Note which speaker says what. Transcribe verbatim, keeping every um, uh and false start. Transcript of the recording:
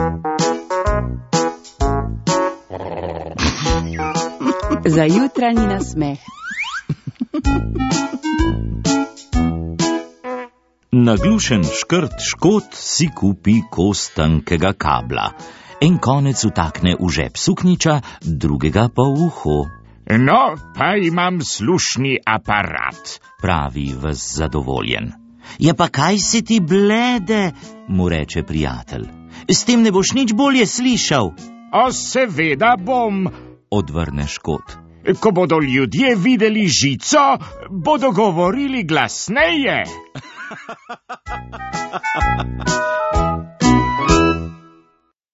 Speaker 1: Za jutranji nasmeh.
Speaker 2: Naglušen škrt Škot si kupi kos tankega kabla. En konec vtakne v žep suknjiča, drugega pa v uho.
Speaker 3: No, pa imam slušni aparat,
Speaker 2: pravi ves zadovoljen. Ja, pa kaj si ti blede, mu reče prijatelj. S tem ne boš nič bolje slišal.
Speaker 3: O, seveda bom,
Speaker 2: odvrne Škot.
Speaker 3: Ko bodo ljudje videli žico, bodo govorili glasneje.